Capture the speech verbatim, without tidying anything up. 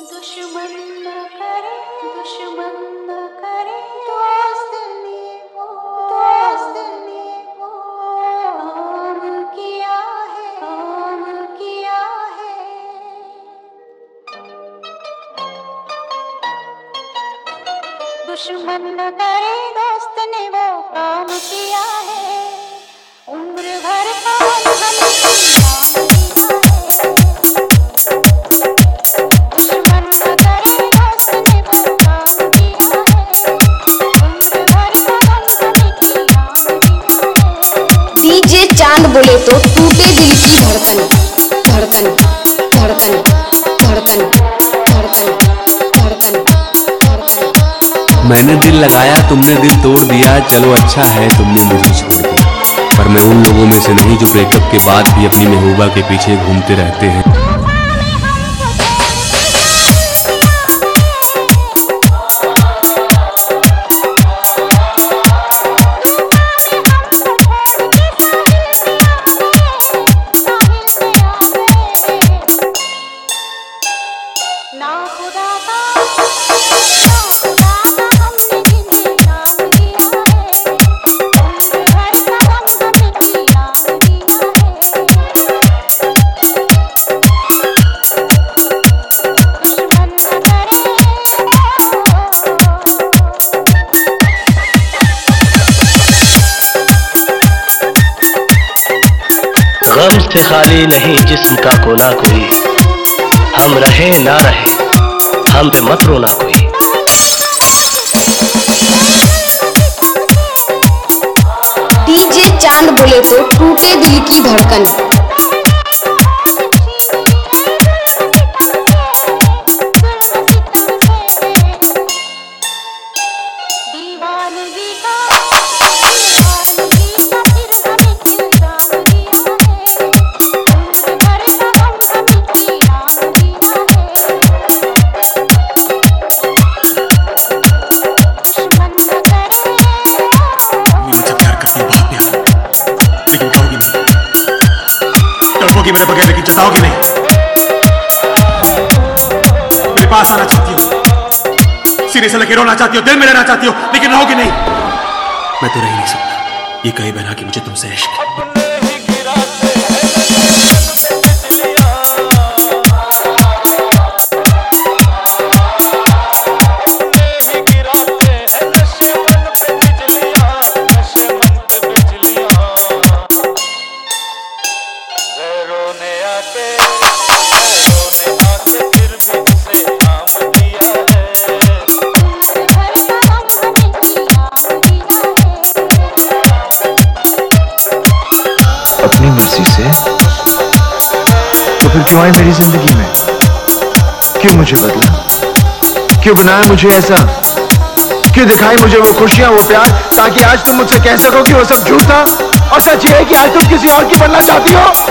दुश्मन न करे दुश्मन न करे दोस्त ने वो दोस्त ने वो काम किया है काम किया है। दुश्मन न करे दोस्त ने वो काम किया है। उम्र भर का हमें चांद बोले तो टूटे दिल की धड़कन धड़कन धड़कन धड़कन धड़कन धड़कन धड़कन। मैंने दिल लगाया तुमने दिल तोड़ दिया, चलो अच्छा है तुमने मुझे छोड़ दिया। पर मैं उन लोगों में से नहीं जो ब्रेकअप के बाद भी अपनी महबूबा के पीछे घूमते रहते हैं। गम से खाली नहीं जिस्म का कोना कोई, हम रहे ना रहे हम पे मत रोना कोई। डीजे चांद बोले तो टूटे दिल की धड़कन। कि मेरे बगैर लेकिन जताओगी नहीं। मेरे पास आना चाहती हो, सिरे से लेके रोना चाहती हो, दिल में रहना चाहती हो, लेकिन रहोगी नहीं। मैं तो रह ही नहीं सकता ये कहे बना कि मुझे तुमसे इश्क है। अपनी मर्जी से तो फिर क्यों आए मेरी जिंदगी में? क्यों मुझे बदला? क्यों बनाया मुझे ऐसा? क्यों दिखाई मुझे वो खुशियां वो प्यार, ताकि आज तुम मुझसे कह सको कि वो सब झूठ था और सच ये है कि आज तुम किसी और की बनना चाहती हो।